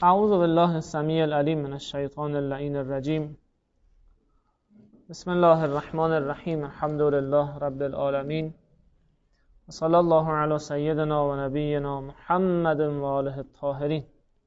اعوذ بالله السمیع العلیم من الشیطان اللعین الرجیم. بسم الله الرحمن الرحیم. الحمد لله رب العالمین و صلی الله علی سیدنا و نبینا محمد و آله الطاهرین.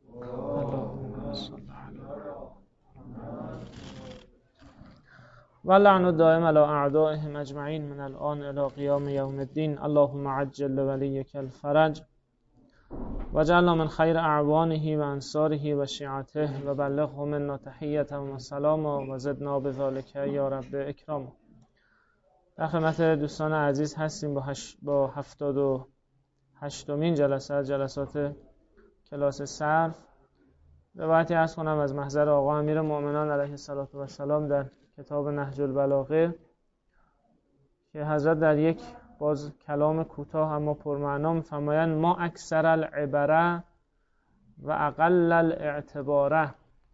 و لعن الدائم علی اعدائهم اجمعین من الان الی قیام یوم الدین. اللهم عجل ولیک الفرج وجعلنا من خیر اعوانه و انصاره و شیعته و بلغه منا تحیة و سلام و زدنا بذلک یا رب اکرام. در خدمت دوستان عزیز هستیم با 78مین جلسه از جلسات کلاس صرف. روایتی عرض کنم از محضر آقا امیرالمؤمنین علیه السلام در کتاب نهج البلاغه که حضرت در یک باز کلام کوتاه اما پرمعنا می‌فرمایند ما اکثر العبره و اقل الاعتباره.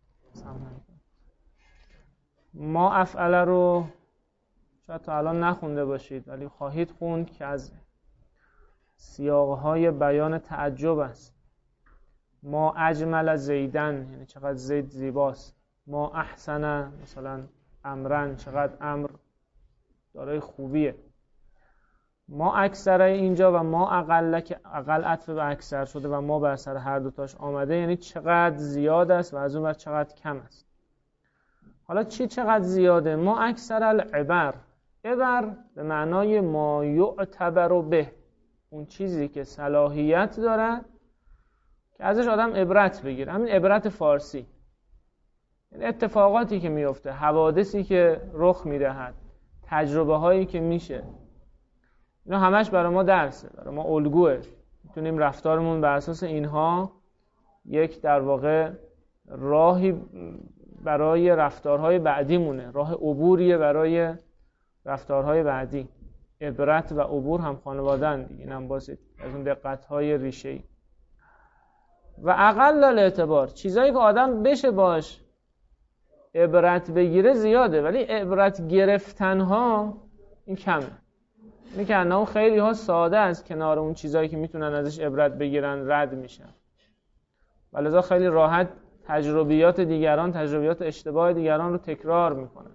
ما افعل رو شاید تا الان نخونده باشید ولی خواهید خوند که از سیاق‌های بیان تعجب است. ما اجمل زیدن، یعنی چقدر زید زیباست. ما احسن مثلا امرن، چقدر امر دارای خوبیه. ما اکثر اینجا و ما اقل که اقل عطف به اکثر شده و ما بر سر هر دوتاش آمده، یعنی چقدر زیاد است و از اون بر چقدر کم است. حالا چقدر زیاده؟ ما اکثر العبر، عبر به معنای ما یعتبر به، اون چیزی که صلاحیت داره که ازش آدم عبرت بگیره. همین عبرت فارسی، یعنی اتفاقاتی که میفته، حوادثی که رخ میدهد، تجربه هایی که میشه، اینا همش برای ما درسه، برای ما الگوه. میتونیم رفتارمون بر اساس اینها یک در واقع راهی برای رفتارهای بعدی مونه، راه عبوریه برای رفتارهای بعدی. عبرت و عبور هم خانواده‌اند دیگه، اینم باز از اون دقت‌های ریشه‌ای. و اقل الاعتبار، چیزایی که آدم بشه باش عبرت بگیره زیاده، ولی عبرت گرفتنها این کمه. اینه که انه خیلی ها ساده از کنار اون چیزایی که میتونن ازش عبرت بگیرن رد میشن، ولذا خیلی راحت تجربیات دیگران، تجربیات اشتباه دیگران رو تکرار میکنن.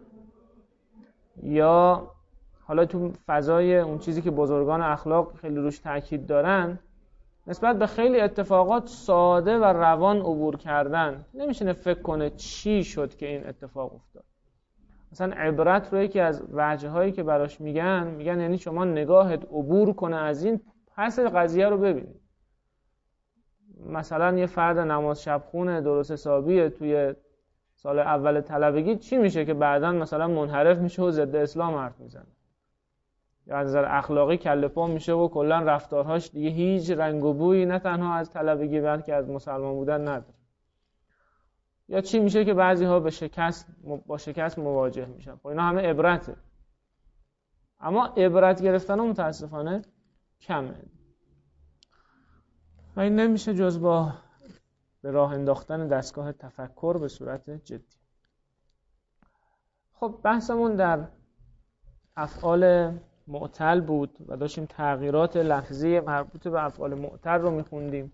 یا حالا تو فضای اون چیزی که بزرگان اخلاق خیلی روش تاکید دارن، نسبت به خیلی اتفاقات ساده و روان عبور کردن. نمیشه فکر کنه چی شد که این اتفاق افتاد. مثلا عبرت رو یکی از وجه‌هایی که براش میگن یعنی شما نگاهت عبور کنه از این، پس قضیه رو ببینید. مثلا یه فرد نماز شب خونه درست حسابیه توی سال اول طلبگی، چی میشه که بعداً مثلا منحرف میشه و ضد اسلام حرف میزنه، یا از نظر اخلاقی کله پا میشه و کلا رفتارهاش دیگه هیچ رنگ و بویی نه تنها از طلبگی بلکه از مسلمان بودن نداره. یا چی میشه که بعضی‌ها با شکست مواجه میشن. خب اینا همه عبرته، اما عبرت گرفتن متاسفانه کمه و این نمیشه جز با به راه انداختن دستگاه تفکر به صورت جدی. خب بحثمون در افعال معتل بود و داشتیم تغییرات لفظی مربوط به افعال معتل رو میخوندیم.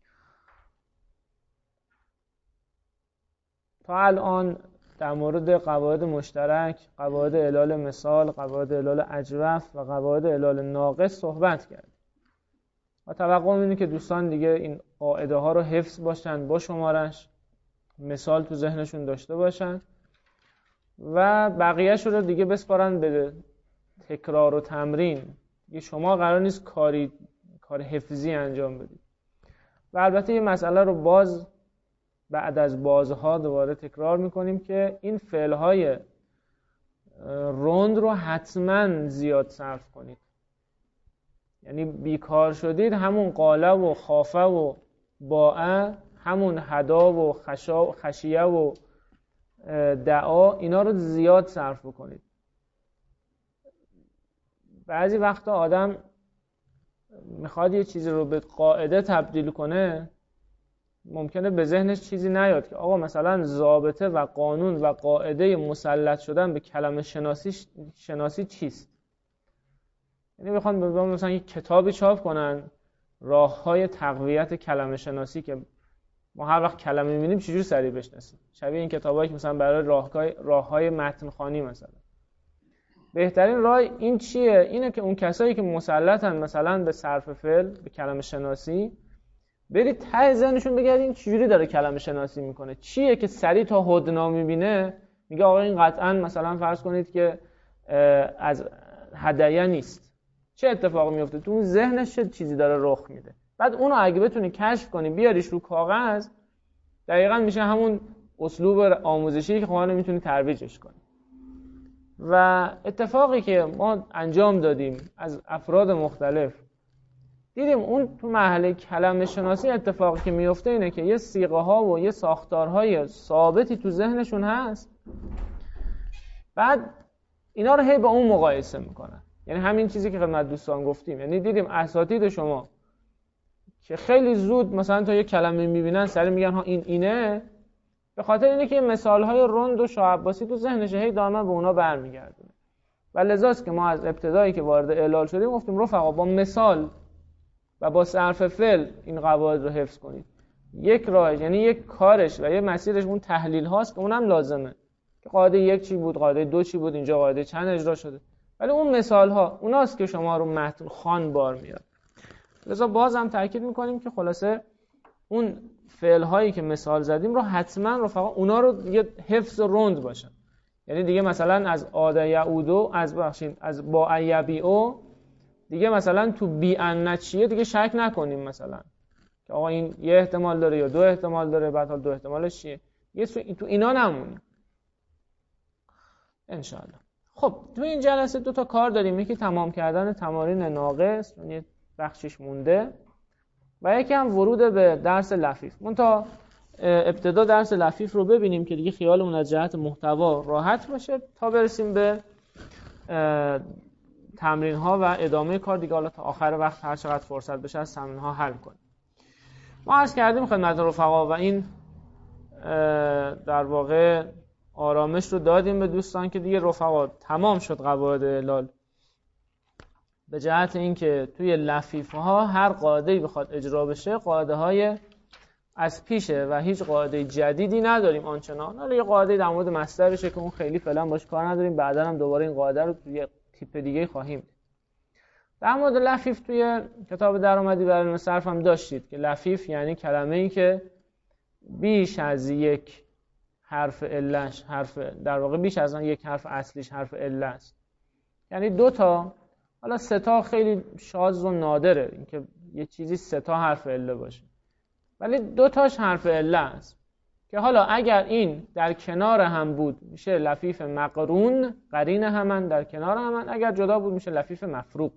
تا الان در مورد قواعد مشترک، قواعد علال مثال، قواعد علال اجوف و قواعد علال ناقص صحبت کردیم و توقع اینه که دوستان دیگه این قاعده ها رو حفظ باشن، با شمارش مثال تو ذهنشون داشته باشن و بقیه‌ش رو دیگه بسپارن به تکرار و تمرین. دیگه شما قرار نیست کار حفظی انجام بدید. و البته یه مسئله رو بعد از بازها دوباره تکرار میکنیم که این فعلهای روند رو حتما زیاد صرف کنید. یعنی بیکار شدید همون قاله و خافه و باء، همون هدا و خشیه و دعا، اینا رو زیاد صرف کنید. بعضی وقتا آدم میخواد یه چیزی رو به قاعده تبدیل کنه، ممکنه به ذهنش چیزی نیاد که آقا مثلا ضابطه و قانون و قاعده مسلط شدن به کلمه شناسی چیست. یعنی بخوان مثلا یک کتابی چاپ کنن راههای تقویت کلمه شناسی که ما هر وقت کلمه می‌بینیم چجوری سریع بشناسیم؟ شبیه این کتابایی که مثلا برای راه‌های متن‌خوانی مثلا. بهترین راه این چیه؟ اینه که اون کسایی که مسلطن مثلا به صرف فعل، به کلمه شناسی، برید ته ذهنشون بگردین چجوری داره کلمه شناسی میکنه، چیه که سریع تا هدنا میبینه میگه آقا این قطعا مثلا فرض کنید که از هدیه نیست. چه اتفاقی میفته تو اون ذهنش؟ چه چیزی داره رخ میده؟ بعد اونو اگه بتونی کشف کنی بیاریش رو کاغذ، دقیقاً میشه همون اسلوب آموزشی که خودت میتونی ترویجش کنی. و اتفاقی که ما انجام دادیم از افراد مختلف، دیدیم اون تو مرحله کلمه شناسی اتفاقی که میفته اینه که یه صیغه ها و یه ساختارهای ثابتی تو ذهنشون هست، بعد اینا رو هی با اون مقایسه میکنن. یعنی همین چیزی که خدمت دوستان گفتیم، یعنی دیدیم اساتید شما که خیلی زود مثلا تا یه کلمه میبینن سریع میگن ها این اینه، به خاطر اینه که مثالهای رند و شاه عباسی تو ذهنش هی دائما به اونا برمیگردونه. و لذاست که ما از ابتدایی که وارد اعلال شدیم گفتیم رفقا با مثال و با صرف فعل این قواعد رو حفظ کنید. یک راهش، یعنی یک کارش و یه مسیرش اون تحلیل هاست که اونم لازمه که قاعده یک چی بود، قاعده دو چی بود، اینجا قاعده چند اجرا شده، ولی اون مثال ها اوناست که شما رو متن خوان بار میاد. لذا بازم تاکید میکنیم که خلاصه اون فعل هایی که مثال زدیم رو حتما رفقا اونا رو دیگه حفظ رند باشن. یعنی دیگه مثلا از عاد یعودو، از با ایبیو، دیگه مثلا تو بی ان چیه دیگه شک نکنیم مثلا که آقا این یه احتمال داره یا دو احتمال داره، بعد حال دو احتمالش چیه، یه تو اینا نمونیم انشاءالله. خب تو این جلسه دو تا کار داریم، یکی تمام کردن تمارین ناقص، یعنی بخشش مونده، و یکی هم ورود به درس لفیف. منتها ابتدا درس لفیف رو ببینیم که دیگه خیالمون از جهت محتوا راحت باشه تا برسیم به تمرین ها و ادامه کار دیگه. حالا تا آخر وقت هر چقدر فرصت بشه از تمرین ها حل کنیم. ما عرض کردیم خدمت رفقا و این در واقع آرامش رو دادیم به دوستان که دیگه رفقا تمام شد قواعد اعلال، به جهت اینکه توی لفیفه ها هر قاعده‌ای بخواد اجرا بشه قاعده های از پیشه و هیچ قاعده جدیدی نداریم آنچنان. حالا یه قاعده در مورد مصدرشه که اون خیلی فعلا باش کار نداریم، بعدا هم دوباره این قاعده رو توی تیپ دیگه خواهیم. در مورد لفیف توی کتاب درآمدی بر علم صرف هم داشتید که لفیف یعنی کلمه‌ای که بیش از یک حرف علش، در واقع بیش از یک حرف اصلیش حرف عله است. یعنی دو تا، حالا سه تا خیلی شاذ و نادره اینکه یه چیزی سه تا حرف عله باشه، ولی دو تاش حرف عله است که حالا اگر این در کنار هم بود میشه لفیف مقرون، قرین همن در کنار همن، اگر جدا بود میشه لفیف مفروق.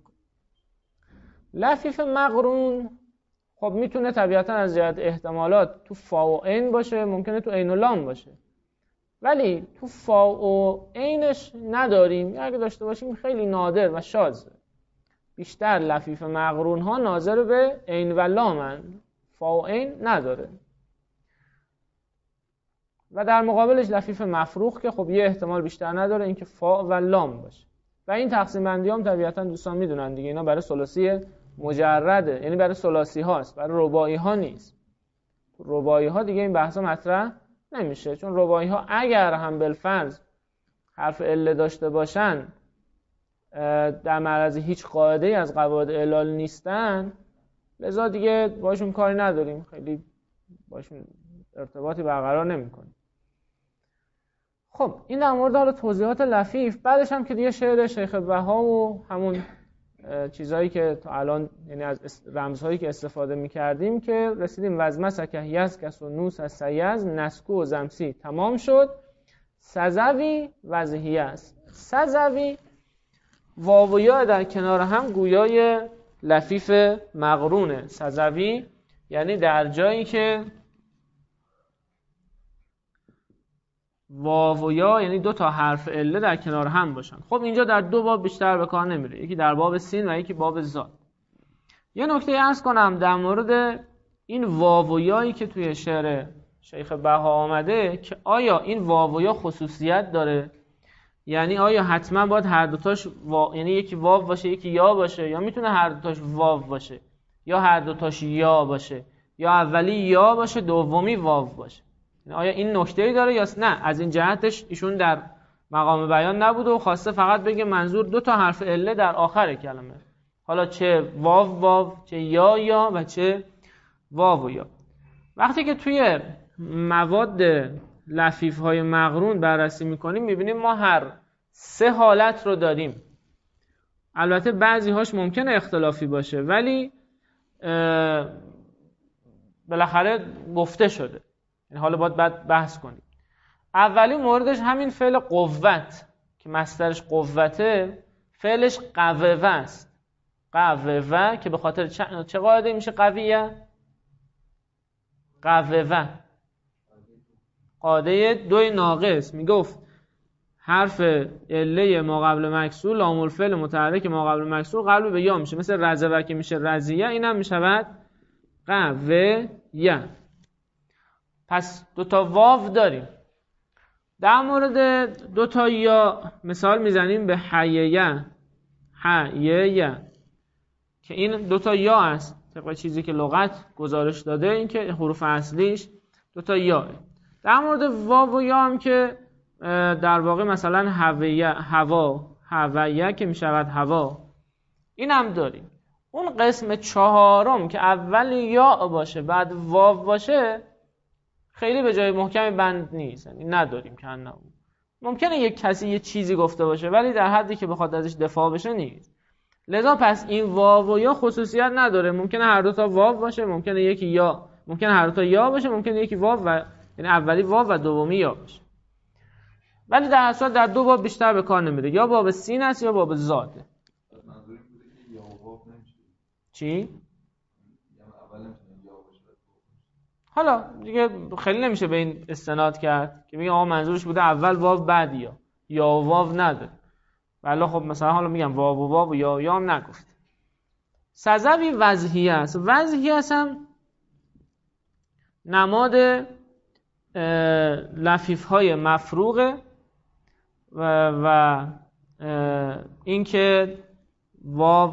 لفیف مقرون خب میتونه طبیعتا از جهت احتمالات تو فا و عین باشه، ممکنه تو عین و لام باشه، ولی تو فا و عینش نداریم، یا اگه داشته باشیم خیلی نادر و شاذه. بیشتر لفیف مقرون ها ناظر به عین و لامن، فا و عین نداره. و در مقابلش لفیف مفروق که خب یه احتمال بیشتر نداره، اینکه فا و لام باشه. و این تقسیم بندی هم طبیعتا دوستان میدونن دیگه، اینا برای ثلاثی مجرده، یعنی برای ثلاثی هاست، برای رباعی ها نیست. رباعی ها دیگه این بحثا مطرح نمیشه، چون رباعی ها اگر هم بالفرض حرف عله داشته باشن در معرض هیچ قاعده‌ای از قواعد اعلال نیستن، لذا دیگه باشون کاری نداریم، خیلی باشون ارتباطی برقرار نمی‌کنیم. خب این در مورد حالا توضیحات لفیف. بعدش هم که دیگه شعر شیخ بها و همون چیزایی که تا الان یعنی از رمزهایی که استفاده می‌کردیم که رسیدیم وزمسک یزکس و نوس از سیز نسکو و زمسی تمام شد. سزوی وضحیه است. سزوی واو و یا در کنار هم گویای لفیف مقرونه. سزوی یعنی در جایی که واو و یا یعنی دو تا حرف عله در کنار هم باشن. خب اینجا در دو باب بیشتر به کار نمیره، یکی در باب سین و یکی باب زاد. یه نکته عرض کنم در مورد این واو و یایی که توی شعر شیخ بها آمده که آیا این واو و یا خصوصیت داره، یعنی آیا حتما باید هر دوتاش یعنی یکی واو باشه یکی یا باشه، یا میتونه هر دوتاش واو باشه یا هر دوتاش یا باشه، یا اولی یا باشه دومی واو باشه. آیا این نکته‌ای داره یا نه؟ از این جهتش ایشون در مقام بیان نبوده و خواسته فقط بگه منظور 2 تا حرف عله در آخر کلمه، حالا چه واو چه یا و چه واو و یا. وقتی که توی مواد لفیف‌های مقرون بررسی می‌کنیم می‌بینیم ما هر 3 حالت رو داریم. البته بعضی‌هاش ممکنه اختلافی باشه ولی بالاخره گفته شده، یعنی حالا باید بحث کنیم. اولی موردش همین فعل قوت که مصدرش قوته، فعلش قوه است. قوه که به خاطر چه قاعده میشه قویه؟ قوه قاعده 2 ناقص میگفت حرف عله ما قبل مکسور لام الفعل متحرک ما قبل مکسور قلب به یا میشه، مثل رزوه که میشه رزیه، اینم میشود قوه یه. پس 2 تا واو داریم. در مورد 2 تا یا مثال میزنیم به حییه که این 2 تا یا است طبق چیزی که لغت گزارش داده، این که حروف اصلیش 2 تا یاه. در مورد واو و یا هم که در واقع مثلا هویه که میشود هوا، این هم داریم. اون قسم 4م که اول یا باشه بعد واو باشه خیلی به جای محکم بند نیست، یعنی نداریم که نه. ممکنه یک کسی یه چیزی گفته باشه ولی در حدی که بخواد ازش دفاع بشه نیست. لذا پس این واو و یا خصوصیت نداره، ممکنه هر 2 تا واو باشه، ممکنه یکی یا، ممکنه هر 2 تا یا باشه، ممکنه یکی واو و یعنی اولی واو و دومی یا باشه. ولی در اصل در 2 باب بیشتر به کار نمیره، یا باب سین است یا باب زاده. چی؟ حالا دیگه خیلی نمیشه به این استناد کرد که میگه آقا منظورش بوده اول واو بعد یا و واو نداره. ولی خب مثلا حالا میگم واو و یا هم نگفت. سزوی وضحیه است. وضحیه است هم نماد لفیف‌های مفروغه و این که واو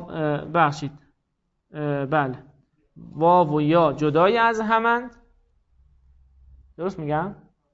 بله واو و یا جدای از همند، درست میگم؟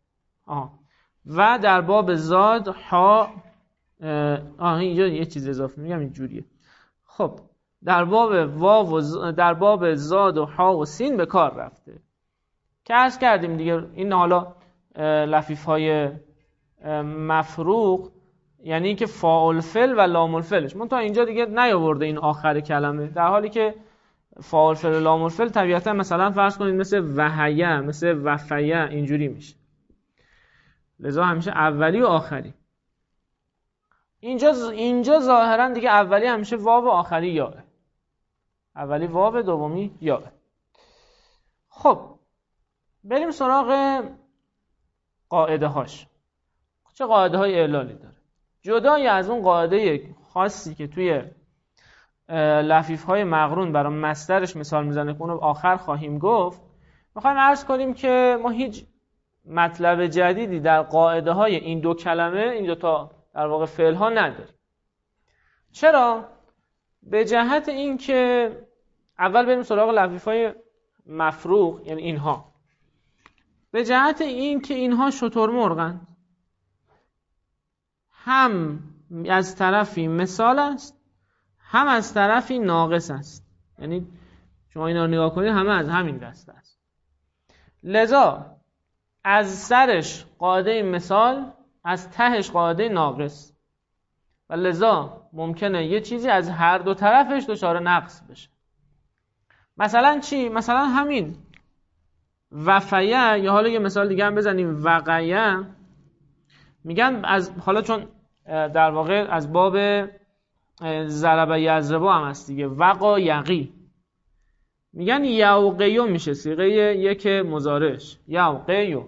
و در باب زاد ها اینجا یه چیز اضافه میگم اینجوریه. خب در باب واو در باب زاد و ها و سین به کار رفته که عرض کردیم دیگه. این حالا لفیف‌های مفروغ یعنی که فاعل فعل و لام الفعلش، من تا اینجا دیگه نیاورده این آخر کلمه، در حالی که فاعل فعل و لام الفعل طبیعتا مثلا فرض کنید مثل وحیه، مثل وفیه اینجوری میشه. لذا همیشه اولی و آخری. اینجا ظاهرا دیگه اولی همیشه واو و آخری یاه. اولی واو دومی یاه. خب بریم سراغ قاعده هاش. چه قاعده های اعلالی داره؟ جدای از اون قاعده خاصی که توی لفیف های مقرون برای مصدرش مثال میزنه که اونو آخر خواهیم گفت، میخوایم عرض کنیم که ما هیچ مطلب جدیدی در قاعده های این 2 کلمه، این 2 تا در واقع فعل ها نداریم. چرا؟ به جهت این که اول بریم سراغ لفیف های مفروغ، یعنی اینها. به جهت این که اینها شترمرغند، هم از طرفی مثال است هم از طرفی ناقص است. یعنی شما اینا رو نگاه کنید همه از همین دسته است. لذا از سرش قاعده مثال، از تهش قاعده ناقص، و لذا ممکنه یه چیزی از هر 2 طرفش دچار نقص بشه. مثلا چی؟ مثلا همین وفیه، یا حالا یه مثال دیگه هم بزنیم وقیه. میگن از حالا چون در واقع از باب ضرب یضرب هم هست دیگه، وقا یقی، میگن یوقیو میشه صیغه 1 مضارعش، یوقیو.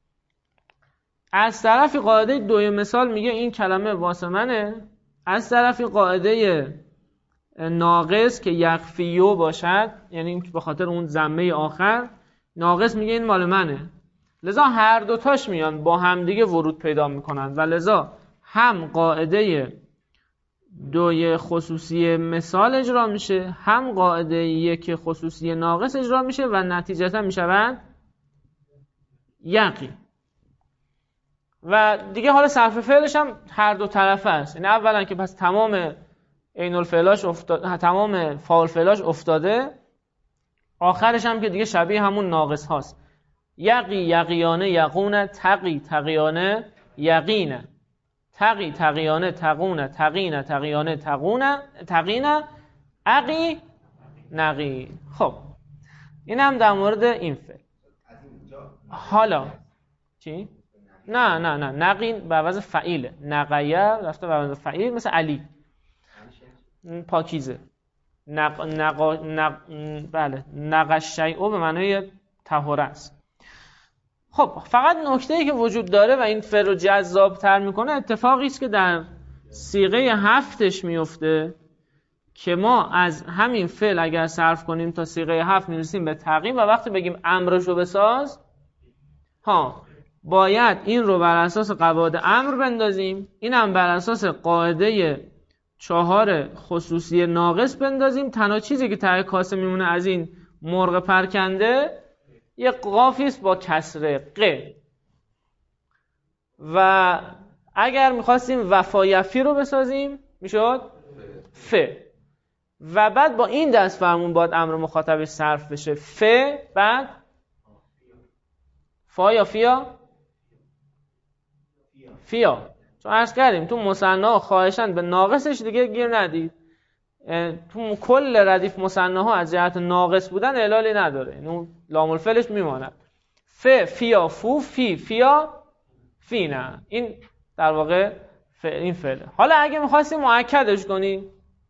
از طرفی قاعده 2 مثال میگه این کلمه واسه منه، از طرفی قاعده ناقص که یخفیو باشد، یعنی به خاطر اون ضمه آخر ناقص میگه این مال منه. لذا هر 2 تاش میان با هم دیگه ورود پیدا میکنن و لذا هم قاعده 2 خصوصی مثال اجرا میشه، هم قاعده 1 خصوصی ناقص اجرا میشه و نتیجتا میشود یقی. و دیگه حالا صرف فعلش هم هر دو طرفه است. یعنی اولا که پس تمام عین الفعلاش افتاده، تمام فاعل فعلاش افتاده، آخرش هم که دیگه شبیه همون ناقص هاست. یقی یقیانه یقونه، تقی تقیانه یقینه، تقی تقیانه تقونه، تقینه تقیانه تقونه، تقینه عقی نقی. خب این هم در مورد این فعل. حالا چی؟ نه نقی به عوض فعیله، نقیه رفته به عوض فعیل، مثل علی پاکیزه. بله نقش شیء به معنای طهاره است. خب فقط نکته‌ای که وجود داره و این فعل رو جذاب‌تر میکنه اتفاقی است که در صیغه 7 میفته که ما از همین فعل اگر صرف کنیم تا صیغه 7 میرسیم به تقییم و وقتی بگیم امرش رو بساز باید این رو بر اساس قواعد امر بندازیم، این هم بر اساس قاعده 4 خصوصی ناقص بندازیم. تنها چیزی که ته کاسه میمونه از این مرغ پرکنده یه قافی است با کسره ق. و اگر میخواستیم وفایفی رو بسازیم میشد ف. و بعد با این دست فرمون باید امر مخاطبش صرف بشه ف، بعد فا یا فیا؟ فیا. چون عرض کردیم تو مثنا خواهشاً به ناقصش دیگه گیر ندید. تو کل ردیف مثناها از جهت ناقص بودن اعلالی نداره، اینو لام الفعلش میماند. ف فیا فو فی فیا فی. نه این در واقع این فعله. حالا اگه می‌خواستیم مؤکدش کنیم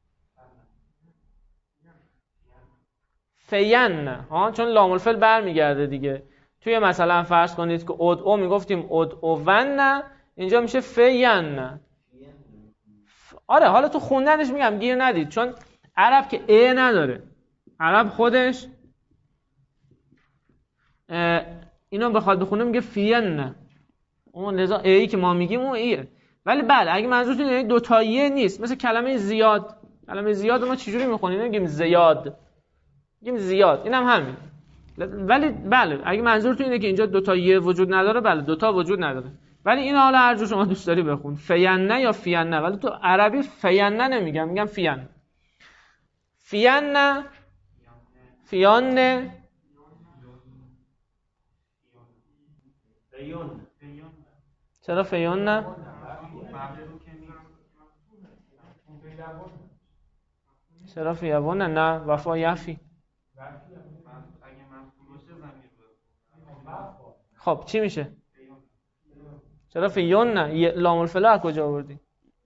فین ها، چون لام الفعل برمیگرده دیگه. توی مثلا فرض کنید که ادعو میگفتیم ادعون، اینجا میشه فین. آره حالا تو خوندنش میگم گیر ندید، چون عرب که ا نداره، عرب خودش اینو بخواد بخونه میگه فین. اون لذا ای که ما میگیم اون ایه. ولی بله اگه منظورتون یعنی دو تاییه نیست، مثل کلمه زیاد. کلمه زیاد ما چجوری میخونیم؟ میگیم زیاد، میگیم زیاد، اینم همین. ولی بله اگه منظورتون اینه که اینجا دو تاییه وجود نداره، بله دو تا وجود نداره. ولی این حالا هر جو شما دوست داری بخون، فینه یا فینه. ولی تو عربی فینه نمیگم، میگم فین. فینه فیانه چرا فیانه؟ چرا فیابونه؟ نه وفا یفی. خب چی میشه؟ چرا فیون نه؟ لام الفعل از کجا آوردی؟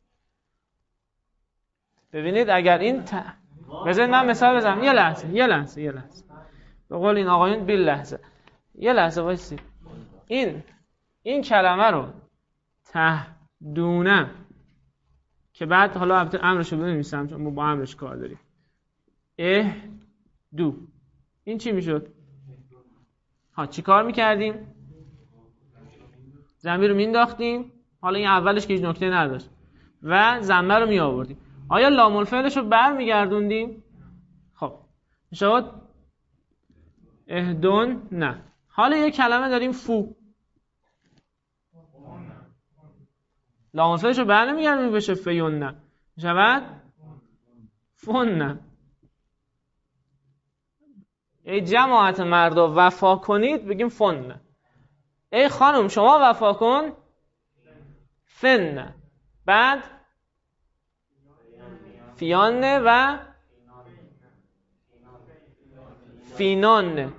ببینید اگر این بذارید من مثال بزنم. یه لحظه به قول این آقایون بیل لحظه، یه لحظه وایسید. این کلمه رو تهدونه که بعد حالا البته امرش رو بنویسم چون ما با امرش کار داریم. دو این چی میشد؟ چی کار میکردیم؟ ضمیر رو مینداختیم، حالا این اولش که هیچ نکته نداشت، و ضمه رو می آوردیم. آیا لام الفعلش رو برمیگردوندیم؟ خب میشد اهدون. نه. حالا یه کلمه داریم فو، لام الفعلش رو برنمیگردونیم بشه فیون نه، میشود فون نه. ای جماعت مردا وفا کنید بگیم فن نه. ای خانم شما وفا کن فن. بعد فیانه و فینانه.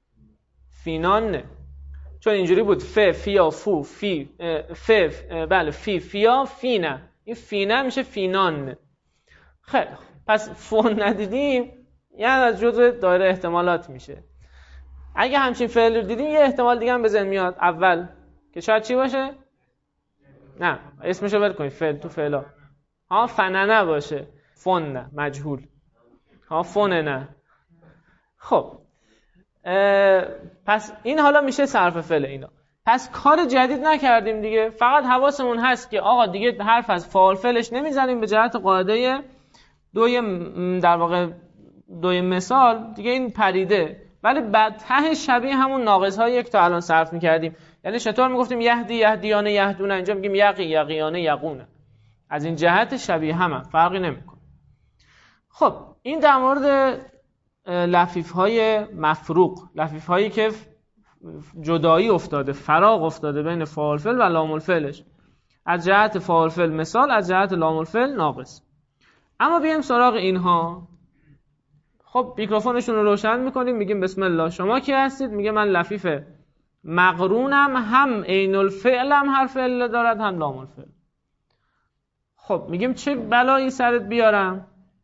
چون اینجوری بود ف فیا فو فی بله فی فیا فینه، این فینه میشه فینان. خیلی پس فون ندیدیم یعنی از جزء دایره احتمالات میشه. اگه همچین فعل رو دیدیم یه احتمال دیگه هم به ذهن میاد اول که شاید چی باشه؟ نه اسمشو ول کنید، فعل تو فعلا فننه باشه، فن نه مجهول، فننه. خب پس این حالا میشه صرف فعل اینا. پس کار جدید نکردیم دیگه، فقط حواسمون هست که آقا دیگه حرف از فاعل فعلش نمیزنیم به جهت قاعده در واقع دوی مثال دیگه این پریده، ولی بعد ته شبیه همون ناقص های یک تا الان صرف میکردیم. یعنی چطور میگفتیم یهدی یهدیانه یهدونه، اینجا میگیم یقی یقیانه یقونه. از این جهت شبیه هم فرقی نمیکنه. خب این در مورد لفیف های مفروق، لفیف هایی که جدایی افتاده، فراق افتاده بین فاعل فعل و لام الفعلش، از جهت فاعل فعل مثال، از جهت لام الفعل ناقص. اما بیایم سراغ اینها. خب میکروفونشون رو روشن میکنیم، میگیم بسم الله. شما کی هستید؟ میگه من لفیف مقرونم، هم عین الفعل هم حرف عله دارد هم لام الفعل. خب میگیم چه بلایی سرت بیارم؟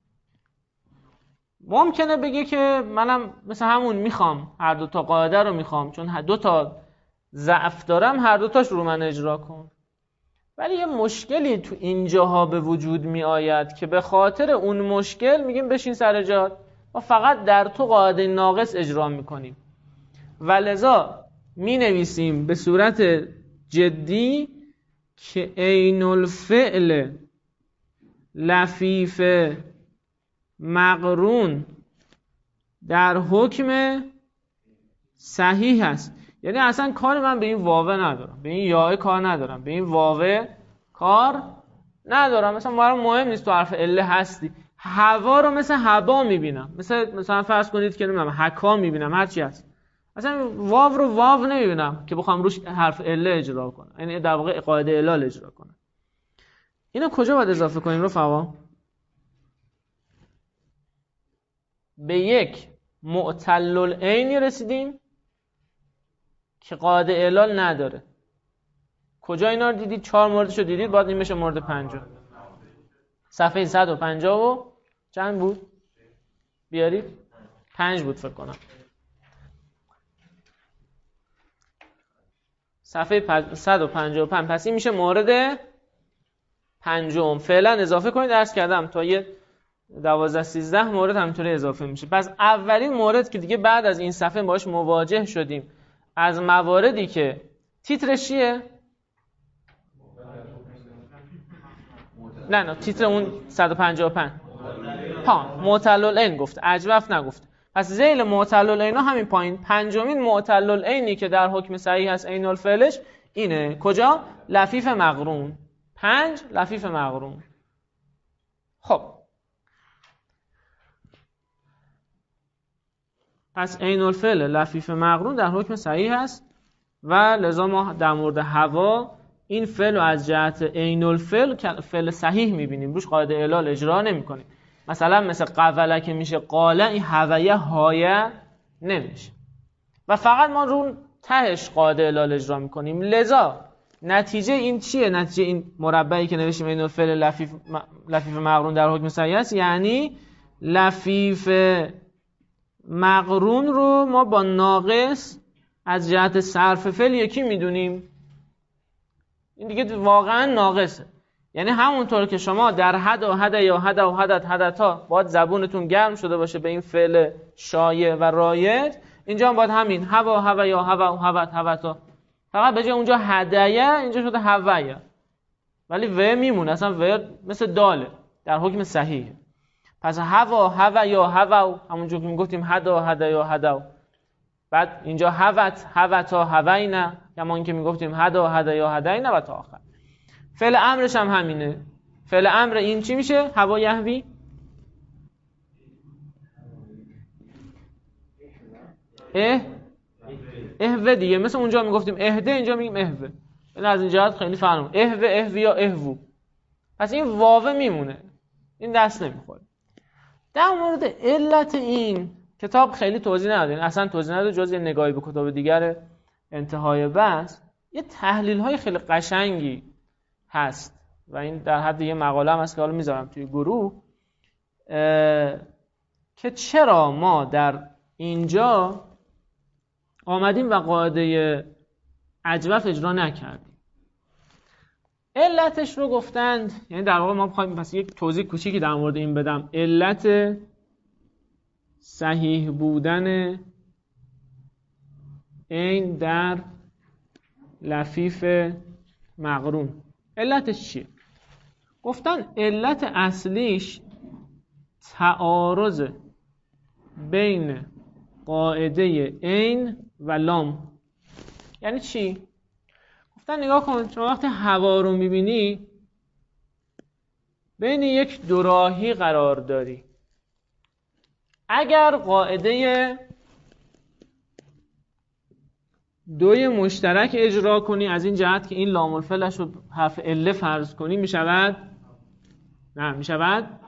ممکنه بگه که منم مثل همون میخوام، هر دو تا قاعده رو میخوام، چون دو تا ضعف دارم، هر دو تاش رو من اجرا کن. ولی یه مشکلی تو اینجاها به وجود می آید که به خاطر اون مشکل میگیم بشین سر جات، ما فقط در تو قاعده ناقص اجرا میکنیم و لذا می نویسیم به صورت جدی که عین الفعل لفیف مقرون در حکم صحیح هست. یعنی اصلا کار من به این واوه ندارم، به این یاء کار ندارم، به این واوه کار ندارم. مثلا برام مهم نیست تو حرف عله هستی، هوا رو مثل هبا میبینم، مثلا فرض کنید که نمیدونم حکا میبینم، هر چی هست، اصلا واو رو واو نمیبینم که بخوام روش حرف عله اجرا کنم، یعنی در واقع قاعده علال اجرا کنم. اینو کجا باید اضافه کنیم رفقا؟ به یک معتل العین رسیدیم که قاعده علال نداره. کجا اینا رو دیدید؟ 4 موردشو دیدید، باید این بشه مورد 5. صفحه 150 و چند بود؟ بیارید 5 بود فکر کنم. صفحه 155. پس این میشه مورد 5. فعلا اضافه کنید، درس کردم تا یه 12-13 مورد همینطوری اضافه میشه. پس اولین مورد که دیگه بعد از این صفحه باهاش مواجه شدیم از مواردی که تیترش چیه؟ نه تیتر اون 155 معتل العین گفت، اجوف نگفت. پس ذیل معتل العین همین پایین، پنجمین معتل العینی که در حکم صحیح هست عین الفعلش اینه. کجا؟ لفیف مقرون. 5 لفیف مقرون. خب پس عین الفعل لفیف مقرون در حکم صحیح هست و لذا ما در مورد هوا این فعل رو از جهت عین الفعل فعل صحیح میبینیم، روش قاعده علال اجرا نمی‌کنیم. مثل قوله که میشه قاله، این هویه هایه نمیشه و فقط ما رو تهش قاعده علال اجرا میکنیم. لذا نتیجه این چیه؟ نتیجه این مربعی که نوشتیم عین الفعل لفیف مقرون در حکم صحیح است، یعنی لفیف مقرون رو ما با ناقص از جهت صرف فعل یکی میدونیم. این دیگه واقعا ناقصه. یعنی همونطور که شما در حد و حد یا حد و حدتا باید زبونتون گرم شده باشه به این فعل شایع و رایج، اینجا هم باید همین هوا یا هوا فقط به جای اونجا هدیه اینجا شده هویه، ولی و میمونه، اصلا و مثل داله در حکم صحیح. پس هوا یا هوا، همونجور که میگفتیم هدا یا هدا، بعد اینجا هوتا هوینا، یا اینکه میگفتیم هدا یا هدینا و تا آخر. فعل امرش هم همینه. فعل امر این چی میشه؟ هوا یهوی اهوه دیگه، مثل اونجا میگفتیم اهده، اینجا میگیم اهوه. این از این جهت خیلی فرق. اهوه یا اهوو. پس این واوه میمونه، این دست نمیخوره. در مورد علت این کتاب خیلی توضیح ندادیم، اصلا توضیح نداده جز یه نگاهی به کتاب دیگر انتهای بحث. یه تحلیل های خیلی قشنگی هست و این در حد یه مقاله هم هست که حالا میذارم توی گروه، که چرا ما در اینجا آمدیم و قاعده اجوف اجرا نکردیم. علتش رو گفتند، یعنی در واقع ما بخوایم پس یک توضیح کوچیکی در مورد این بدم. علت صحیح بودن این در لفیف مقرون. علتش چیه؟ گفتن علت اصلیش تعارض بین قاعده عین و لام. یعنی چی؟ گفتن نگاه کن، شما وقتی هوا رو میبینی بین یک دوراهی قرار داری. اگر قاعده دوی مشترک اجرا کنی از این جهت که این لام الفعلش رو حرف عله فرض کنی میشود؟ نه میشود؟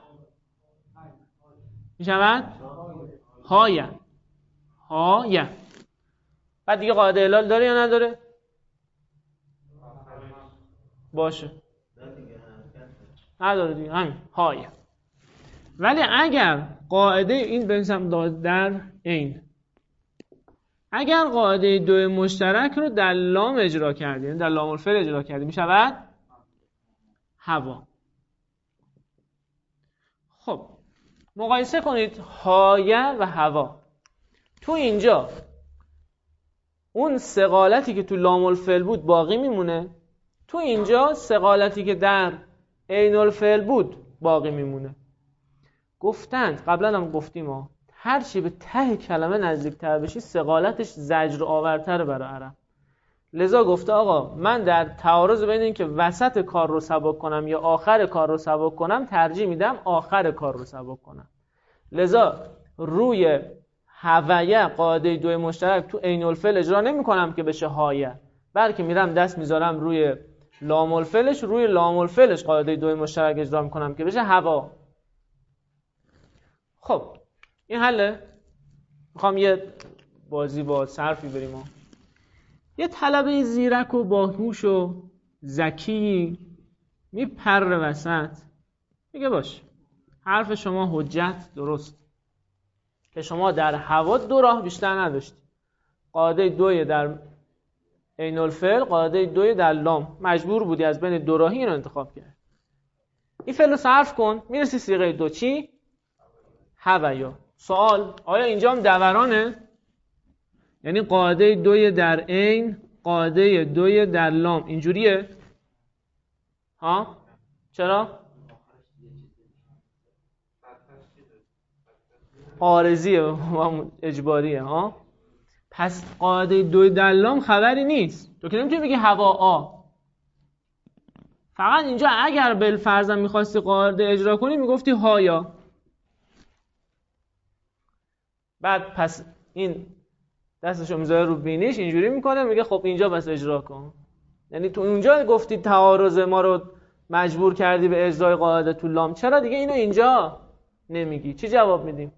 میشود؟ هایه. هایه. بعد دیگه قاعده علال داره یا نداره؟ باشه نداره دیگه، همین هایه. ولی اگر قاعده این بنویسم در عین، اگر قاعده دوی مشترک رو در لام اجرا کردی، یعنی در لام الفعل اجرا کردی، میشود هوا. خب مقایسه کنید هایه و هوا. تو اینجا اون ثقالتی که تو لام الفعل بود باقی میمونه، تو اینجا ثقالتی که در عین الفعل بود باقی میمونه. گفتند قبلا هم گفتیم هر چی به ته کلمه نزدیک‌تر بشی ثقالتش زجر آورتر برای عرب. لذا گفته آقا من در تعارض بین این که وسط کار رو سبک کنم یا آخر کار رو سبک کنم ترجیح میدم آخر کار رو سبک کنم. لذا روی هویه قاعده دوی مشترک تو عین الفعل اجرا نمی کنم که بشه هایه، بلکه میرم دست میذارم روی لام الفعلش، روی لام الفعلش قاعده دوی مشترک اجرا میکنم که بشه هوا. خب این حله. میخوام یه بازی با صرفی بریم. یه طلبه زیرک و باهوش و ذکی میپره وسط، میگه باش حرف شما حجت درست که شما در هوا دو راه بیشتر نداشتی، قاعده دوی در عین الفعل، قاعده دوی در لام، مجبور بودی از بین دو راهی اینو انتخاب کرد. این فعل رو صرف کن میرسی صیغه دو چی؟ هویا. سوال آیا اینجا هم دورانه؟ یعنی قاعده دوی در عین، قاعده دوی در لام اینجوریه؟ ها؟ چرا؟ عارضیه اجباریه ها. پس قاعده دوی در لام خبری نیست. تو که نمیتونی بگی هوا آ. فقط اینجا اگر بالفرض میخواستی قاعده اجرا کنی میگفتی هایا. بعد پس این دستشو میذاره رو بینیش اینجوری میکنه میگه خب اینجا بس اجرا کن. یعنی تو اونجا گفتی تعارض ما رو مجبور کردی به اجرای قاعده تو لام، چرا دیگه اینو اینجا نمیگی؟ چی جواب میدیم؟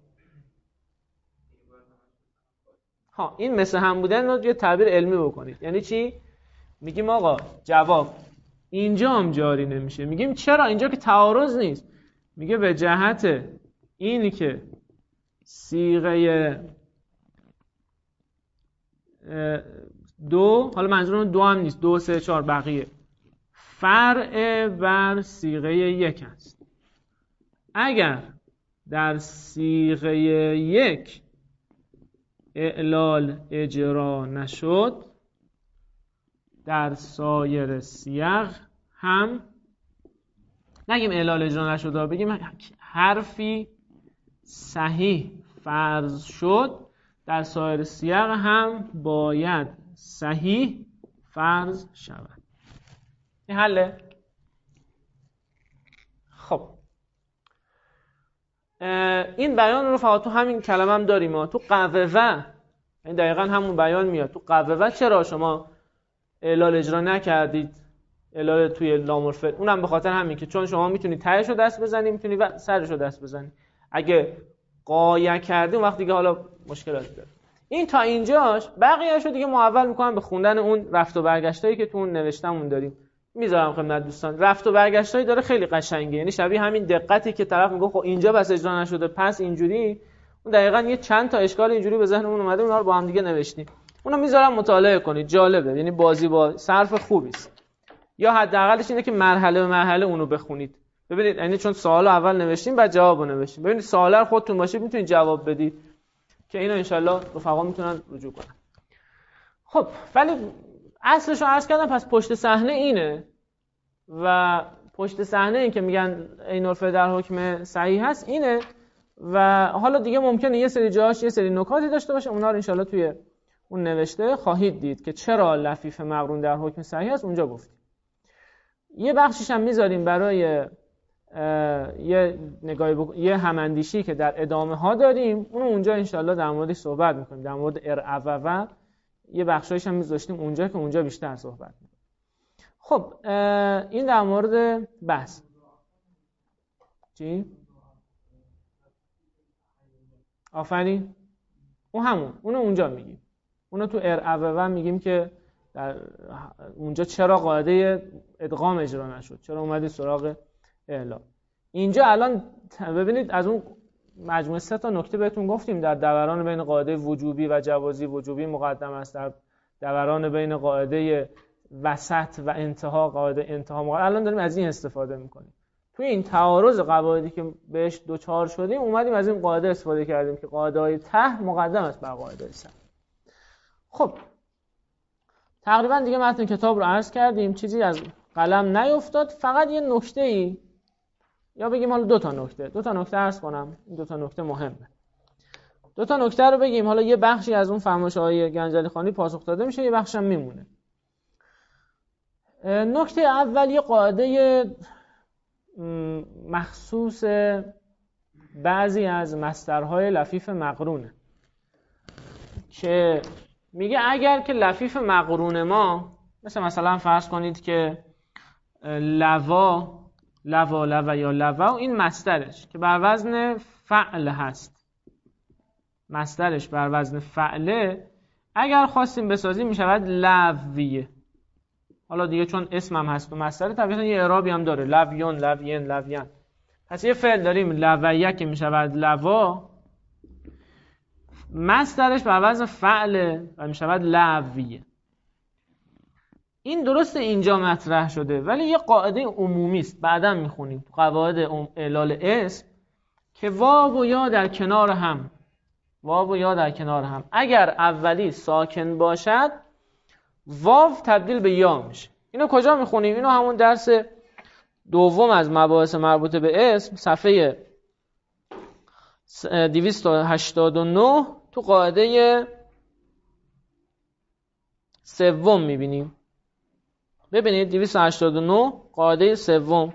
ها این مثل هم بودن رو یه تعبیر علمی بکنید. یعنی چی؟ میگیم آقا جواب اینجا هم جاری نمیشه. میگیم چرا؟ اینجا که تعارض نیست. میگه به جهت اینی که صیغه دو، حالا منظورم دو هم نیست، 2 3 4 بقیه فرع بر صیغه یک است. اگر در صیغه یک اعلال اجرا نشد، در سایر صیغ هم نگیم اعلال اجرا نشد، بگیم حرفی صحیح فرض شد، در سایر صیغ هم باید صحیح فرض شود. این حله؟ خب این بیان رو فقط تو همین کلمه هم داریم. ما تو قوه این دقیقا همون بیان میاد. تو قوه چرا شما اعلال اجرا نکردید؟ اعلال توی لام الفعل، اونم به خاطر همین که چون شما میتونید تهش رو دست بزنی، میتونی سرش رو دست بزنی. اگه قایه کردی اون وقت دیگه حالا مشکلاتی داره. این تا اینجاش، بقیه‌اشو دیگه محول میکنم به خوندن اون رفت و برگشتایی که تو اون نوشتمون داریم. میذارم خدمت دوستان. رفت و برگشتایی داره خیلی قشنگه، یعنی شبیه همین دقتی که طرف میگه خب اینجا بس اجرا نشده پس اینجوری. اون دقیقاً یه چند تا اشکال اینجوری به ذهنمون اومده، اونها رو با هم دیگه نوشتیم. اونو میذارم مطالعه کنید، جالبه. یعنی بازی با صرف خوبی است. یا حداقلش اینه که مرحله به مرحله اونو بخونید. ببینید یعنی چون سوالو اول نوشتیم بعد جوابو نوشتیم. ببینید سوالا رو خودتون باشه میتونید جواب بدید که اینو ان شاءالله رفقا میتونن رجوع کنن. خب ولی اصلش رو عرض کردم. پس پشت صحنه اینه و پشت صحنه این که میگن عین الفعل در حکم صحیح هست اینه. و حالا دیگه ممکنه یه سری جاش یه سری نکاتی داشته باشه، اونا رو انشالله توی اون نوشته خواهید دید که چرا لفیف مقرون در حکم صحیح هست، اونجا گفتیم. یه بخشش هم میذاریم برای یه نگاهی یه هماندیشی که در ادامه ها داریم، اون اونجا انشالله در موردش صحبت میکنیم. در مورد ارعوه یه بخشایش هم میذاشتیم اونجا که اونجا بیشتر صحبت میکنیم. خب این در مورد بحث چی؟ آفرین، اونو اونجا میگیم. اونو تو ارعوه میگیم که در اونجا چرا قاعده ادغام اجرا نشد، چرا اومدی سراغ اعلام. اینجا الان ببینید از اون مجموعه 3 تا نکته بهتون گفتیم. در دوران بین قاعده وجوبی و جوازی، وجوبی مقدم است. در دوران بین قاعده وسط و انتها، قاعده انتها مقدم. الان داریم از این استفاده میکنیم. توی این تعارض قواعدی که بهش دوچار شدیم اومدیم از این قاعده استفاده کردیم که قاعده های ته مقدم است بر قاعده های سطح. خب تقریبا دیگه متن کتاب رو عرض کردیم، چیزی از قلم نیفتاد. فقط یه نکته‌ای، یا بگیم حالا دو تا نکته عرض کنم. این 2 تا نکته مهمه. 2 تا نکته رو بگیم. حالا یه بخشی از اون فرمایش‌های گنجلی خانی پاسخ داده میشه، یه بخش هم میمونه. نکته اول یه قاعده مخصوص بعضی از مصدرهای لفیف مقرونه که میگه اگر که لفیف مقرون ما مثلا فرض کنید که لوا یا لوا، این مصدرش که بر وزن فعل هست، مصدرش بر وزن فعله، اگر خواستیم بسازیم میشود لویه. حالا دیگه چون اسمم هست و مصدر طبیعتا یه اعرابی هم داره، لویون، لوین، لویان. پس یه فعل داریم لویه که میشود لوا، مصدرش بر وزن فعله و میشود لویه. این درست اینجا مطرح شده ولی یه قاعده عمومی است، بعداً میخونیم تو قواعد اعلال اسم، که واو و یا در کنار هم اگر اولی ساکن باشد واو تبدیل به یا میشه. اینو کجا میخونیم؟ اینو همون درس دوم از مباحث مربوطه به اسم، صفحه 289 تو قاعده سوم میبینیم. ببینید 289 قاعده سوم،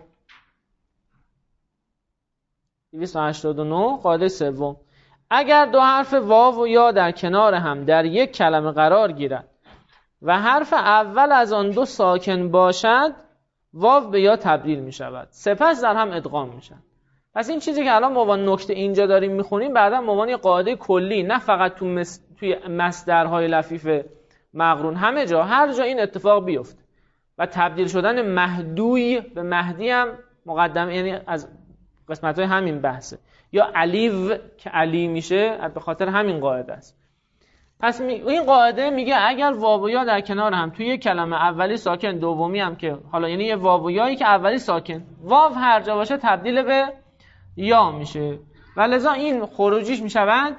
289 قاعده سوم، اگر دو حرف واو و یا در کنار هم در یک کلمه قرار گیرد و حرف اول از آن دو ساکن باشد واو به یا تبدیل می شود، سپس در هم ادغام می شود. پس این چیزی که الان ما با نکته اینجا داریم میخونیم بعدا به عنوان قاعده کلی، نه فقط توی مصدرهای لفیف مقرون، همه جا، هر جا این اتفاق بیفته و تبدیل شدن مهدوی به مهدی هم مقدم، یعنی از قسمت‌های همین بحثه، یا علیو که علی میشه به خاطر همین قاعده است. پس این قاعده میگه اگر واو و یا در کنار هم توی یک کلمه اولی ساکن، دومی هم که حالا یعنی یه واو و یایی که اولی ساکن، واو هر جا باشه تبدیل به یا میشه و لذا این خروجیش میشود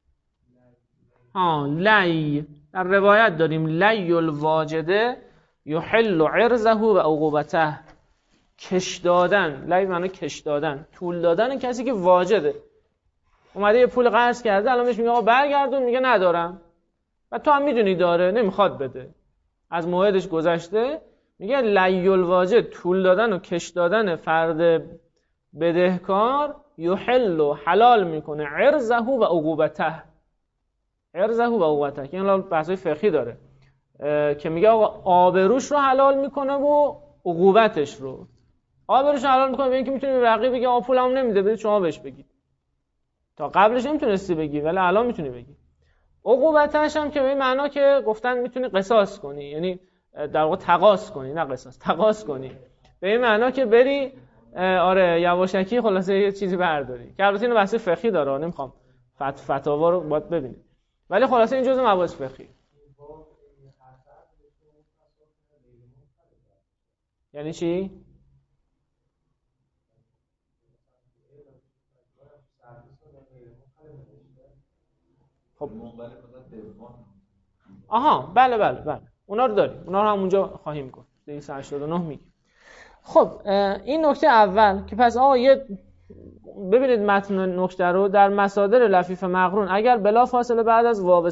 لی. در روایت داریم لی الواجده یحل عرضه و عقوبته، کش دادن، لی معنی کش دادن، طول دادن کسی که واجده، اومده یه پول قرض کرده، الان بهش میگه آقا برگردون، میگه ندارم و تو هم میدونی داره، نمیخواد بده، از موعدش گذشته، میگه لی الواجد، طول دادن و کش دادن فرد بدهکار، یحل حلال میکنه عرضه و عقوبته، عرضه و عقوبته که این بحثای فقهی داره که میگه آقا آبروش رو حلال میکنه و عقوبتش رو. آبروش حلال میکنه به اینکه میتونی به بقیه بگی آقا پولمو نمیده، بدید شما بهش بگید. تا قبلش نمیتونستی بگی ولی الان میتونی بگی. عقوبتش هم که به این معنا که گفتن میتونی قصاص کنی، یعنی در واقع تقاص کنی، نه قصاص، تقاص کنی، به این معنا که بری آره یواشکی خلاصه یه چیزی برداری، که البته اینو بحث فقهی داره، نمیخوام فتاوا رو باید ببینید، ولی خلاصه این جزء مباحث فقهی. یعنی چی؟ خب آها بله اونا رو داریم، اونا رو هم اونجا خواهیم گفت 289 میگه. خب این نکته اول که پس ببینید متن نکته رو در مصادر لفیف مقرون اگر بلا فاصله بعد از واو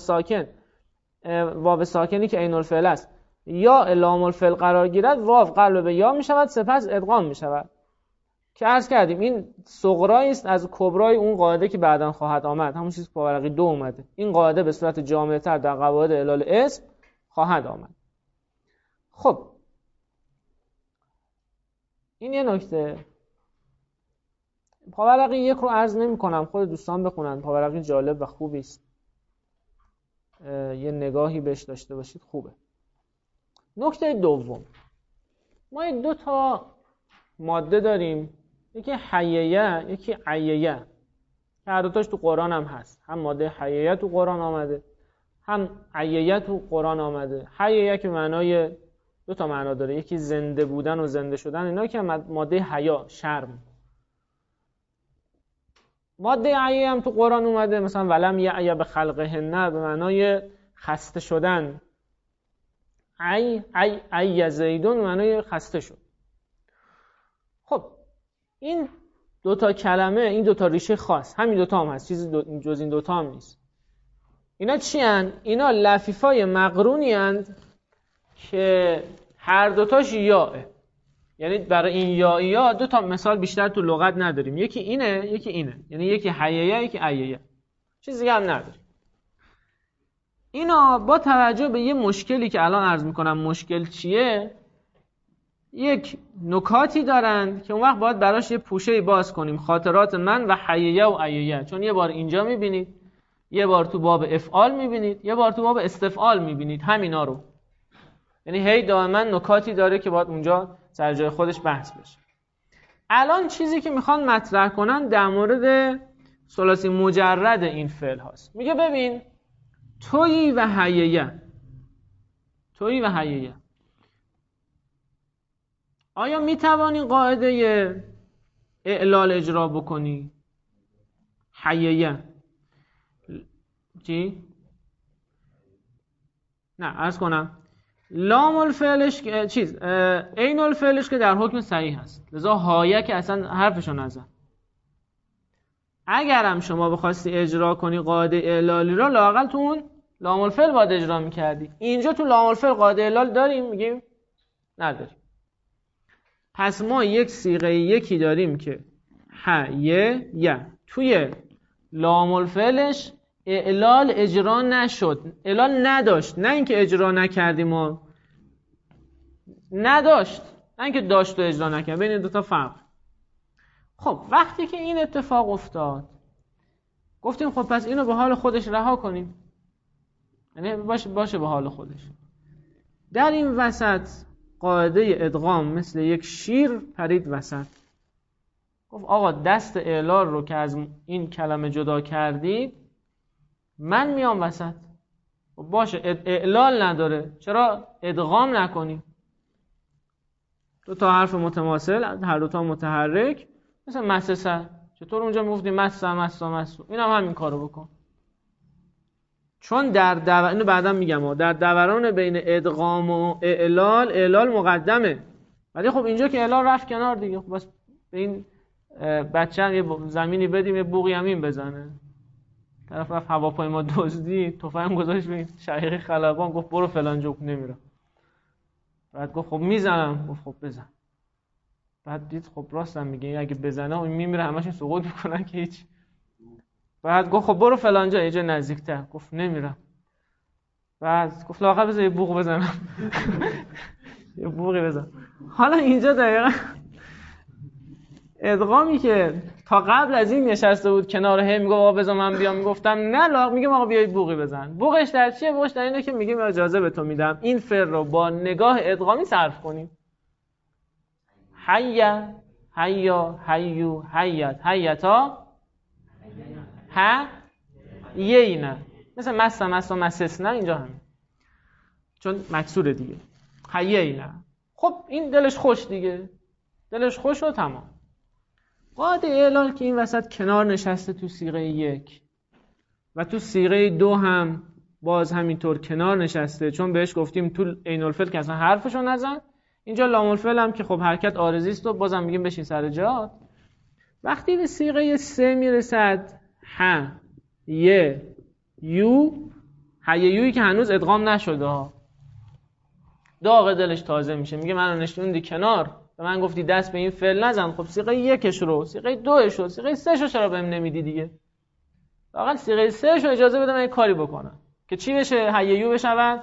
ساکنی که عین الفعل است یا لام الفعل قرار گیرد واو قلب به یا می شود سپس ادغام می شود که عرض کردیم این صغرایی است از کبرای اون قاعده که بعداً خواهد آمد، همون چیزی که پاورقی 2 اومده. این قاعده به صورت جامع‌تر در قواعد علال اسم خواهد آمد. خب این یه نکته. پاورقی 1 رو عرض نمی کنم، خود دوستان بخونن. پاورقی جالب و خوبی است، یه نگاهی بهش داشته باشید، خوبه. نکته دوم، ما 2 تا ماده داریم، یکی حییه یکی عییه، که هر دوتاش تو قرآن هم هست. هم ماده حییه تو قرآن آمده، هم عییه تو قرآن آمده. حییه که معنای 2 تا معنا داره، یکی زنده بودن و زنده شدن، اینا که ماده حیا، شرم. ماده عییه هم تو قرآن اومده، مثلا ولم یعی به خلقهن، به معنای خسته شدن. ای زیدون معنای خسته شد. خب این 2 تا کلمه، این 2 تا ریشه خاص، همین 2 تا هم هست، چیزی جز این 2 تا هم نیست. اینا چی هن؟ اینا لفیفای مقرونی هند که هر 2 تاش یائه. یعنی برای این یا 2 تا مثال بیشتر تو لغت نداریم، یکی اینه یکی اینه، یعنی یکی حییه یکی عییه، چیزی هم نداریم. اینا با توجه به یه مشکلی که الان عرض میکنم مشکل چیه، یک نکاتی دارند که اون وقت باید براش یه پوشه‌ای باز کنیم، خاطرات من و حییه و عییه. چون یه بار اینجا میبینید، یه بار تو باب افعال میبینید، یه بار تو باب استفعال میبینید همینا رو. یعنی هی دائما نکاتی داره که باید اونجا سر جای خودش بحث بشه. الان چیزی که میخوان مطرح کنن در مورد ثلاثی مجرد این فعل هاست. میگه ببین تویی و حییه، تویی و حییه، آیا میتوانی قاعده اعلال اجرا بکنی؟ حییه چی؟ نه عرض کنم لام الفعلش عین الفعلش که در حکم صحیح هست، لذا حایه که اصلا حرفشو نزن. اگرم شما بخواستی اجرا کنی قاعده اعلالی را، لااقل تو اون لام الفعل باید اجرا میکردی. اینجا تو لام الفعل قاعده اعلال داریم؟ میگیم نداریم. پس ما یک صیغه یکی داریم که حییه، توی لام الفعلش اعلال اجرا نشد، اعلال نداشت، نه اینکه اجرا نکردیم ما نداشت، نه اینکه داشت و اجرا نکرد، بین 2 تا فرق. خب وقتی که این اتفاق افتاد گفتیم خب پس اینو به حال خودش رها کنیم، یعنی باشه به حال خودش. در این وسط قاعده ادغام مثل یک شیر پرید وسط، گفت آقا دست اعلال رو که از این کلمه جدا کردید من میام وسط. باشه اعلال نداره، چرا ادغام نکنیم؟ 2 تا حرف متماثل، هر 2 تا متحرک، مثل مسسه، چطور اونجا میگفتیم مسا، این هم همین کارو بکن. چون اینو بعدا میگم در دوران بین ادغام و اعلال مقدمه، ولی خب اینجا که اعلال رفت کنار دیگه، خب بس به این بچه‌م یه زمینی بدیم یه بوقی همین بزنه. طرف رفت هواپیما دزدی، تفنگ گذاشت به شقیقه خلبان، گفت برو فلان جا، نمیره. بعد گفت خب میزنم، گفت خب بزن. بعد دید خب راستم میگه، اگه بزنه اون میمیره، همشون سقوط میکنن که هیچ. بعد گفت خب برو فلان جا، یه جا نزدیکتر، گفت نمیرم. بعد گفت لااقل بذار یه بوق بزنم. یه بوقی بزن. حالا اینجا دقیقاً ادغامی که تا قبل از این نشسته بود کنار هم میگه آقا بذار من بیام، میگفتم نه لااقل میگم آقا بیای بوقی بزن. بوقش در چیه؟ بوقش در اینه که میگیم اجازه به تو میدم این فعل رو با نگاه ادغامی صرف کنیم. حیا حیا حیو حیت حیتا حیینا، مثل مس مسسنا اینجا همین، چون مکسوره دیگه. حیینا. خب این دلش خوش دیگه، دلش خوش و تمام. قاعده اعلال که این وسط کنار نشسته تو صیغه 1 و تو صیغه 2 هم باز همینطور کنار نشسته، چون بهش گفتیم تو عین الفعل که اصلا حرفشو نزن. اینجا لام الفعل هم که خب حرکت عارضی است و بازم میگیم بشین سر جات. وقتی به صیغه سه میرسد ح ی یو، ح ی یویی که هنوز ادغام نشده ها، داغ دلش تازه میشه، میگه منو نشوندی کنار، به من گفتی دست به این فعل نزن، خب صیغه یکش رو، صیغه دوش رو، صیغه سه‌ش رو چرا بهم نمیدی دیگه؟ واقعا صیغه سه‌ش رو اجازه بده من یک کاری بکنم که چی بشه؟ حیو بشود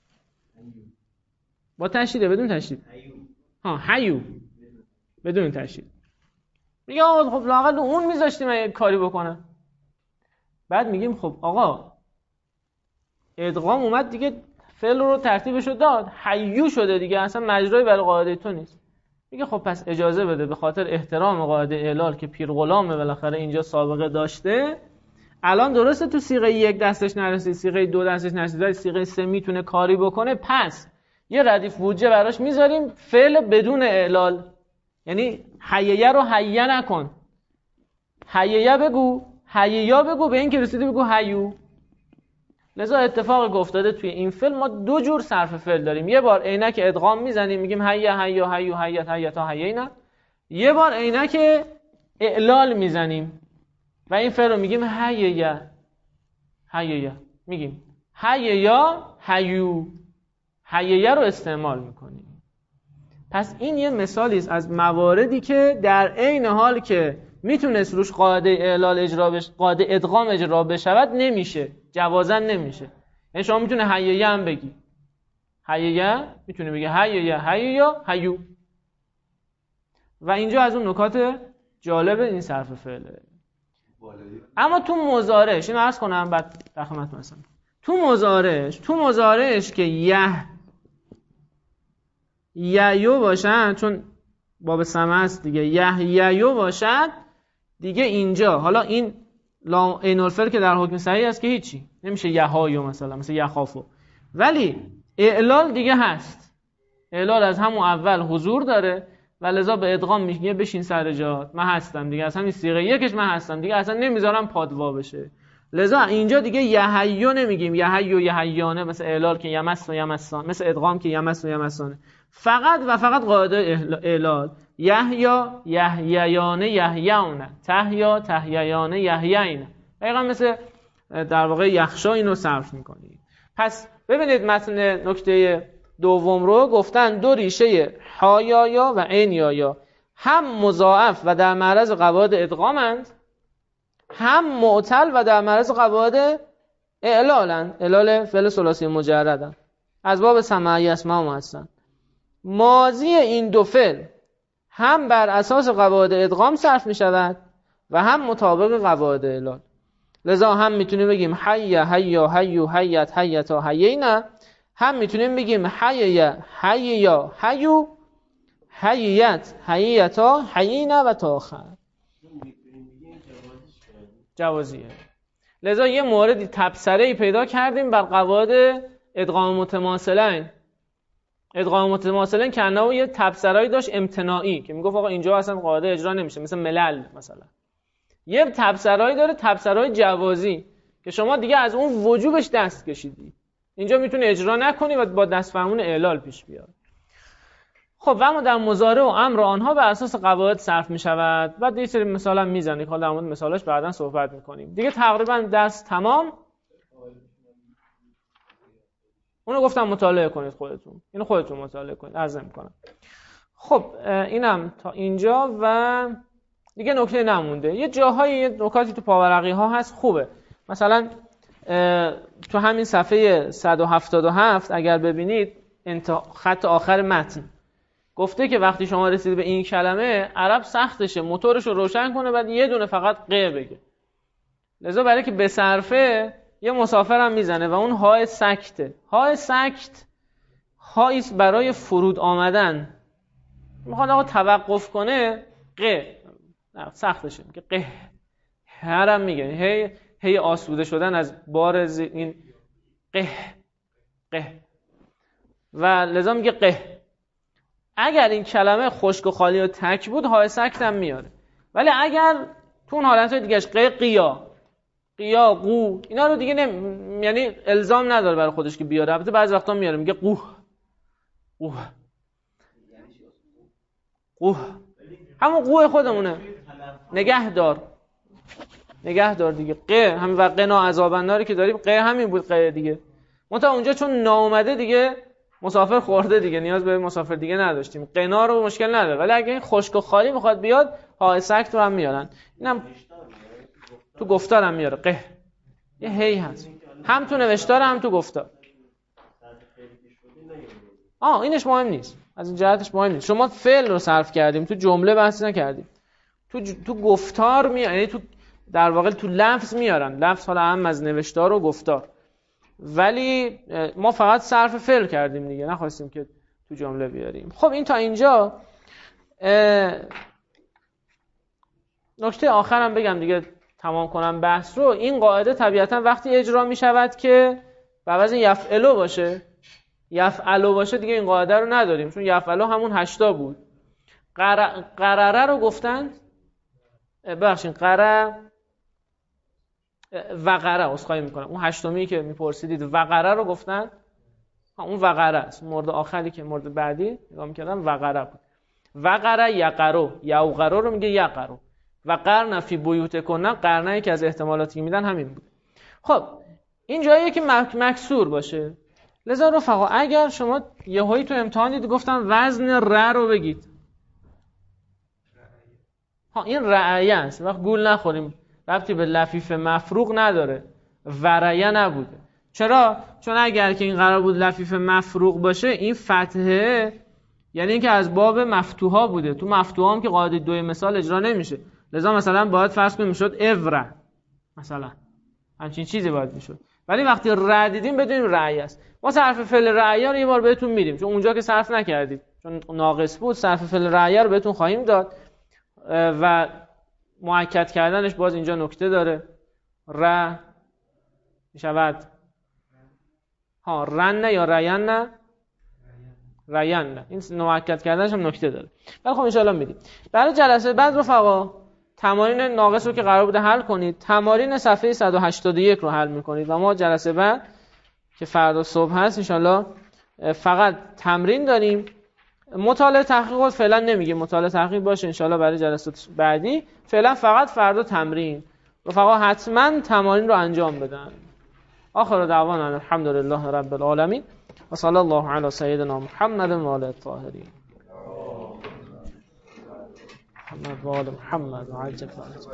با تشدید بدون تشدید؟ ها حیو بدون تشدید. میگه آقا خب لااقل اون میذاشتی من یک کاری بکنم. بعد میگیم خب آقا ادغام اومد دیگه، فعل رو ترتیبش رو داد، حیو شده دیگه، اصلا مجرای برای قاعده تو نیست. میگه خب پس اجازه بده به خاطر احترام قاعده اعلال که پیر غلامه بالاخره اینجا سابقه داشته، الان درسته تو صیغه یک دستش نرسید، صیغه دو دستش نرسید، ولی صیغه سه میتونه کاری بکنه، پس یه ردیف بودجه براش میذاریم فعل بدون اعلال. یعنی حییه رو حییه نکن، حییه بگو، حییا بگو، به این که رسیدی بگو حیو. لذا اتفاق افتاده توی این فعل ما دو جور صرف فعل داریم. یه بار عینک ادغام میزنیم میگیم حیا حیا حیو حیات حیاتا حیینا، یه بار عینک اعلال میزنیم و این فعل رو میگیم حییا حییا، میگیم حییا حیو، حییا رو استعمال میکنیم. پس این یه مثالی است از مواردی که در عین حال که میتونست روش قاعده اعلال اجرا بشه، قاعده ادغام اجرا بشود، نمیشه، جوازا نمیشه. یعنی شما میتونه حییه هم بگی، حییه میتونه بگی حییه حییا حیو. و اینجا از اون نکات جالب این صرف فعله. اما تو مضارعش اینو عرض کنم بعد در خدمتتون هستم. تو مضارعش که یو باشن، چون باب سمع است دیگه، یو باشد دیگه، اینجا حالا این عین الفعل که در حکم صحیح است که هیچی نمیشه یهایو مثلا مثل یخافو، ولی اعلال دیگه هست، اعلال از همون اول حضور داره و لذا به ادغام میگه بشین سر جات، من هستم دیگه، از همین صیغه یکش من هستم دیگه، اصلا نمیذارم پادوا بشه. لذا اینجا دیگه یحیو نمیگیم، یحیو یحیانه مثل اعلال که یمس و یمسان، مثل ادغام که یمس و یمسانه، فقط و فقط قاعده اعلال، یحیا یحیایانه یحیاونه، تحیا تحیایانه یحیاینه، دقیقا مثل در واقع یخشا اینو صرف میکنیم. پس ببینید متن نکته دوم رو گفتن دو ریشه حایایا و عین یایا هم مضاعف و در معرض قواعد ادغامند، هم معتل و در معرض قواعد اعلالند، اعلال فعل ثلاثی مجردند، از باب سماعی اسماء هستند. ماضی این دو فعل هم بر اساس قواعد ادغام صرف می شود و هم مطابق قواعد اعلال. لذا هم میتونیم بگیم حیا حیا حیو حیات حیاتا حیینا، هم میتونیم بگیم حیا حیا حیو حیات حیاتا حیینا و تا آخر. جوازیه. لذا یه موردی تبصره‌ای پیدا کردیم بر قواعد ادغام متماثلین. ادغام متماثلین که انه یه تبصره‌ای داشت امتناعی که میگفت آقا اینجا اصلا قاعده اجرا نمیشه، مثل ملل مثلا. یه تبصره‌ای داره تبصره‌ای جوازی که شما دیگه از اون وجوبش دست کشیدی، اینجا میتونی اجرا نکنی و با دست فرمون اعلال پیش بیاد. خب و اما در مضارع و امر آنها بر اساس قواعد صرف میشود. بعد یه سری مثال هم میزنیم، حالا در مورد مثالاش بعداً صحبت میکنیم دیگه. تقریبا درس تمام. اونو گفتم مطالعه کنید خودتون، اینو خودتون مطالعه کنید، عرض میکنم. خب اینم تا اینجا و دیگه نکته نمونده. یه جاهایی یه نکاتی تو پاورقی ها هست خوبه، مثلا تو همین صفحه 177 اگر ببینید خط آخر متن گفته که وقتی شما رسید به این کلمه عرب سختشه موتورش رو روشن کنه بعد یه دونه فقط ق بگه، لذا برای که به صرفه یه مسافر هم میزنه و اون های سکته. های سکت هاییست برای فرود آمدن، میخواد آقا توقف کنه ق سختشه که قه هرم میگه هی آسوده شدن از بار این قه و لذا میگه قه. اگر این کلمه خشک و خالی و تک بود های سکت هم میاره، ولی اگر تو اون حالتهای دیگهش قه قیا قیا، قو، اینا رو دیگه یعنی الزام نداره برای خودش که بیاره. البته بعضی وقتا میاره، میگه قوه قوه قوه، همون قوه خودمونه، نگه دار دیگه. قه همین و قنا عذاب‌الناری که داریم، قه همین بود، قه دیگه. منتها اونجا چون ناومده دیگه مسافر خورده دیگه، نیاز به مسافر دیگه نداشتیم. قنا رو مشکل نداره، ولی اگه این خشک و خالی میخواد بیاد، های سکت رو هم میارن. اینم تو گفتار هم میاره. قه یه هی هست، هم تو نوشتار هم تو گفتار. اینش مهم نیست، از این جهتش مهم نیست. شما فعل رو صرف کردیم، تو جمله بحث نکردیم. تو گفتار یعنی تو در واقع تو لفظ میارن. لفظ حالا هم از نوشتار و گفتار، ولی ما فقط صرف فعل کردیم دیگه، نخواستیم که تو جمله بیاریم. خب این تا اینجا. نکته آخرم بگم دیگه تمام کنم بحث رو. این قاعده طبیعتا وقتی اجرا می شود که به عوض یفعلو باشه، یفعلو باشه دیگه این قاعده رو نداریم، چون یفعلو همون 8 بود. قرره رو گفتن، ببخشید وقره، عذرخواهی میکنم، اون 8می که میپرسیدید وقره رو گفتن، اون وقره است. مورد آخری که مورد بعدی نگاه میکردم وقره بود. وقره یقرو، یوقرو رو میگه یقرو. و قرن فی بیوتکن، قرنایی که از احتمالاتی میدن همین بود. خب این جاییه که مکسور باشه. لذا رفقا اگر شما یهویی تو امتحان دید گفتن وزن ر رو بگید، این رعیه است، وقت گول نخوریم، ربطی به لفیف مفروغ نداره، ورعیه نبوده. چرا؟ چون اگر که این قرار بود لفیف مفروغ باشه، این فتحه یعنی اینکه از باب مفتوحا بوده. تو مفتوحا هم که قاعده 2 مثال اجرا نمیشه، لذا مثلا باید فرض کنیم میشد اوره، مثلا همچین چیزی باید میشد. ولی وقتی ر دیدیم بدونیم رعیه است. ما صرف فعل رعیه رو یه بار بهتون میدیم، چون اونجا که صرف نکردید چون ناقص بود، صرف فعل رعیه رو بهتون خواهیم داد و مؤکد کردنش باز اینجا نکته داره. ر میشود رنه یا ریانه، ریانه، این مؤکد کردنش هم نکته داره. ولی خب ان شاء الله میدیم. برای جلسه بعد رفقا تمارین ناقص رو که قرار بوده حل کنید، تمارین صفحه 181 رو حل میکنید و ما جلسه بعد که فردا صبح هست ان شاء الله فقط تمرین داریم. مطالعه تحقیق فعلا نمیگه، مطالعه تحقیق باشه ان شاء الله برای جلسات بعدی. فعلا فقط فردا تمرین. رفقا حتما تمارین رو انجام بدن. آخر دعوانا الحمدلله رب العالمین و صلی الله علی سیدنا محمد و آله الطاهرین. محمد و آل محمد و عجل